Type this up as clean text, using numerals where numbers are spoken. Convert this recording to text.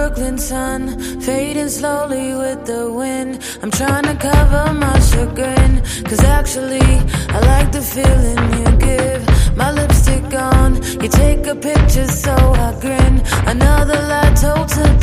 Brooklyn sun, fading slowly with the wind. I'm trying to cover my chagrin, cause actually I like the feeling you give. My lipstick on, you take a picture so I grin. Another lie told to